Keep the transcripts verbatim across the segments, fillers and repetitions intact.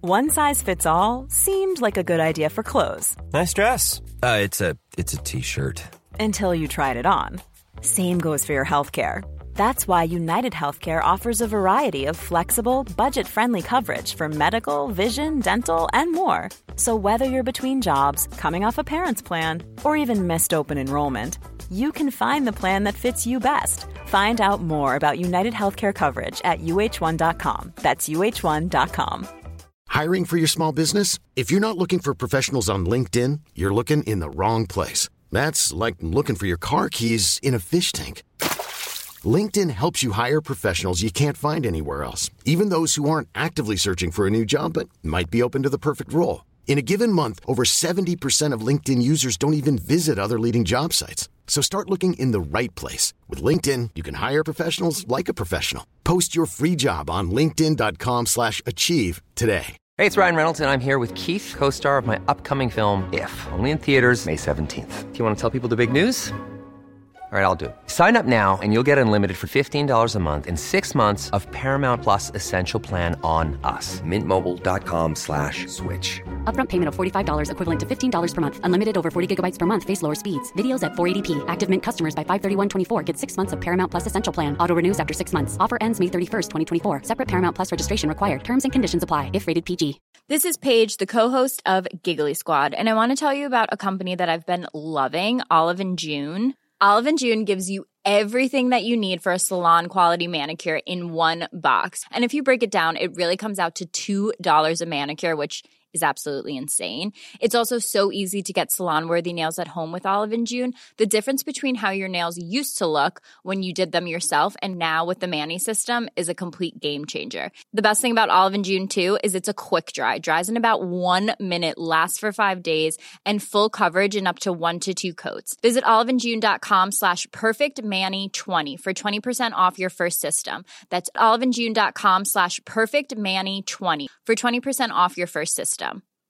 One size fits all seemed like a good idea for clothes. Nice dress. Uh, it's a it's a t-shirt. Until you tried it on. Same goes for your healthcare. That's why United Healthcare offers a variety of flexible, budget-friendly coverage for medical, vision, dental, and more. So whether you're between jobs, coming off a parent's plan, or even missed open enrollment, you can find the plan that fits you best. Find out more about United Healthcare coverage at U H one dot com. That's U H one dot com. Hiring for your small business? If you're not looking for professionals on LinkedIn, you're looking in the wrong place. That's like looking for your car keys in a fish tank. LinkedIn helps you hire professionals you can't find anywhere else, even those who aren't actively searching for a new job but might be open to the perfect role. In a given month, over seventy percent of LinkedIn users don't even visit other leading job sites. So start looking in the right place. With LinkedIn, you can hire professionals like a professional. Post your free job on linkedin dot com slash achieve today. Hey, it's Ryan Reynolds, and I'm here with Keith, co-star of my upcoming film, If, only in theaters May seventeenth. Do you want to tell people the big news? All right, I'll do it. Sign up now and you'll get unlimited for fifteen dollars a month and six months of Paramount Plus Essential Plan on us. Mint Mobile dot com slash switch. Upfront payment of forty-five dollars equivalent to fifteen dollars per month. Unlimited over forty gigabytes per month. Face lower speeds. Videos at four eighty p. Active Mint customers by five thirty-one twenty-four get six months of Paramount Plus Essential Plan. Auto renews after six months. Offer ends May thirty-first, twenty twenty-four. Separate Paramount Plus registration required. Terms and conditions apply if rated P G. This is Paige, the co-host of Giggly Squad, and I want to tell you about a company that I've been loving, Olive and June. Olive and June gives you everything that you need for a salon-quality manicure in one box. And if you break it down, it really comes out to two dollars a manicure, which is absolutely insane. It's also so easy to get salon-worthy nails at home with Olive and June. The difference between how your nails used to look when you did them yourself and now with the Mani system is a complete game changer. The best thing about Olive and June, too, is it's a quick dry. Dries in about one minute, lasts for five days, and full coverage in up to one to two coats. Visit oliveandjune.com slash perfectmani20 for twenty percent off your first system. That's oliveandjune.com slash perfectmani20 for twenty percent off your first system.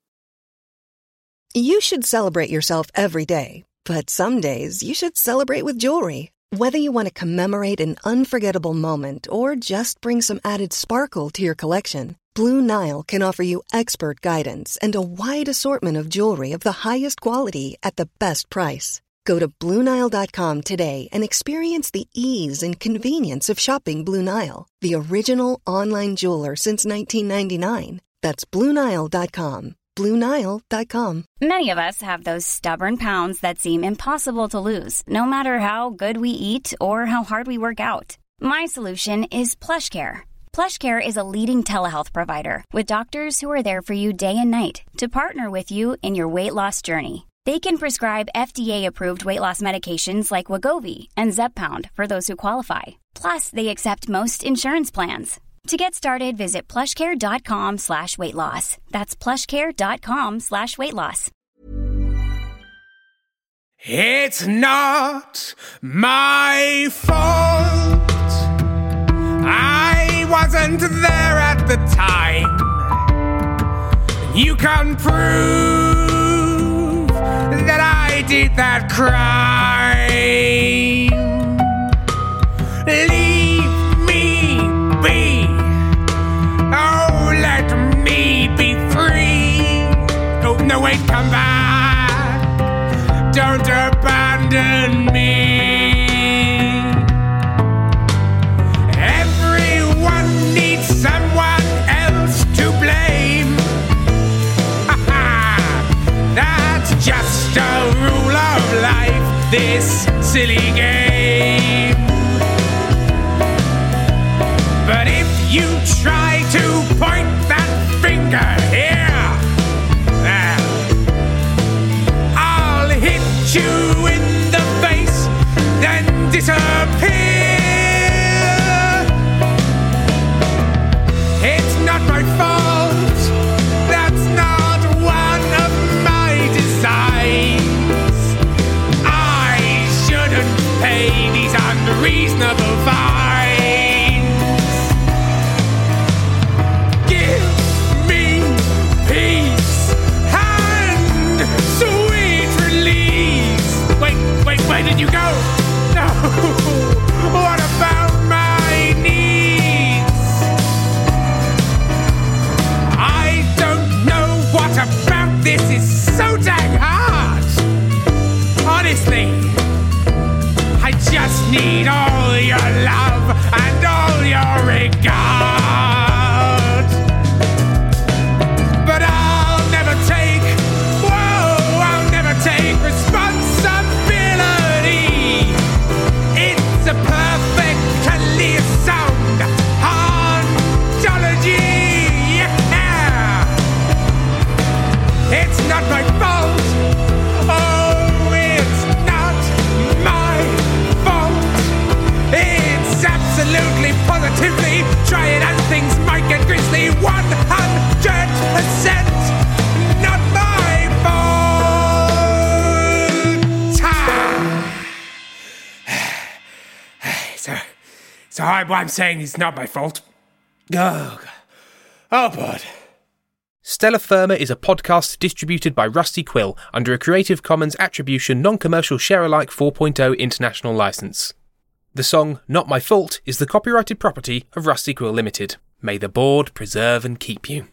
You should celebrate yourself every day, but some days you should celebrate with jewelry. Whether you want to commemorate an unforgettable moment or just bring some added sparkle to your collection, Blue Nile can offer you expert guidance and a wide assortment of jewelry of the highest quality at the best price. Go to blue nile dot com today and experience the ease and convenience of shopping Blue Nile, the original online jeweler since nineteen ninety-nine. That's blue nile dot com. blue nile dot com. Many of us have those stubborn pounds that seem impossible to lose, no matter how good we eat or how hard we work out. My solution is PlushCare. PlushCare is a leading telehealth provider with doctors who are there for you day and night to partner with you in your weight loss journey. They can prescribe F D A-approved weight loss medications like Wegovy and Zepbound for those who qualify. Plus, they accept most insurance plans. To get started, visit plushcare.com slash weight loss. That's plushcare.com slash weight loss. It's not my fault. I wasn't there at the time. You can prove that I did that crime. Leave me be. Oh, let me be free. Oh, no, wait, come back. Don't abandon me. Everyone needs someone else to blame. That's just a rule of life, this silly game. But if you try to point that finger here, well, I'll hit you in the face, then disappear. It's not my fault. That's not one of my designs. I shouldn't pay these unreasonable fines. I, what I'm saying is not my fault. Oh, God. Oh, God. Stella Firma is a podcast distributed by Rusty Quill under a Creative Commons Attribution Non-Commercial Share-alike four point oh international licence. The song Not My Fault is the copyrighted property of Rusty Quill Limited. May the board preserve and keep you.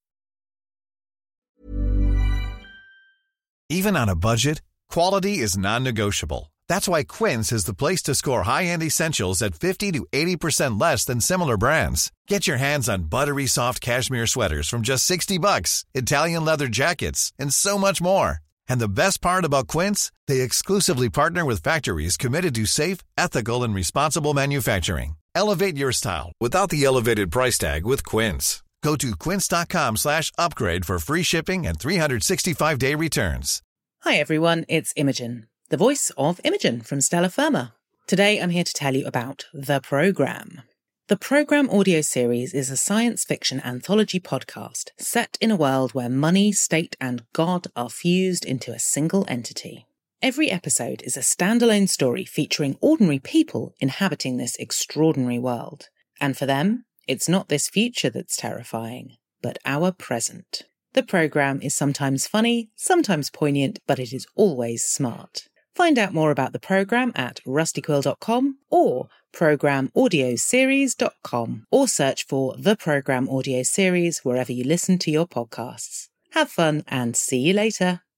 Even on a budget, quality is non-negotiable. That's why Quince is the place to score high-end essentials at fifty to eighty percent less than similar brands. Get your hands on buttery soft cashmere sweaters from just sixty bucks, Italian leather jackets, and so much more. And the best part about Quince, they exclusively partner with factories committed to safe, ethical, and responsible manufacturing. Elevate your style without the elevated price tag with Quince. Go to quince.com slash upgrade for free shipping and three sixty-five day returns. Hi everyone, it's Imogen, the voice of Imogen from Stella Firma. Today I'm here to tell you about The Programme. The Programme audio series is a science fiction anthology podcast set in a world where money, state and God are fused into a single entity. Every episode is a standalone story featuring ordinary people inhabiting this extraordinary world. And for them, it's not this future that's terrifying, but our present. The programme is sometimes funny, sometimes poignant, but it is always smart. Find out more about the programme at rusty quill dot com or programme audio series dot com, or search for The Programme Audio Series wherever you listen to your podcasts. Have fun and see you later.